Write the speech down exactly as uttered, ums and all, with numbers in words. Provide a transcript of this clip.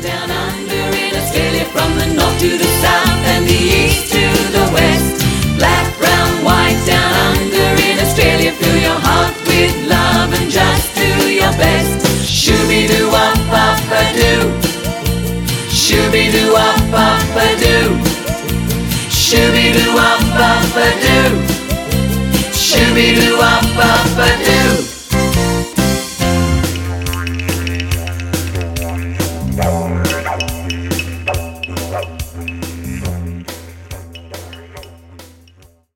down under in Australia, from the north to the south and the east to the west. Black, brown, white, down under in Australia, fill your heart with love and just do your best. Shooby-doo-wop-bop-a-doo, shooby-doo-wop-bop-a-doo, shooby-doo-wop-bop-a-doo, shooby-doo.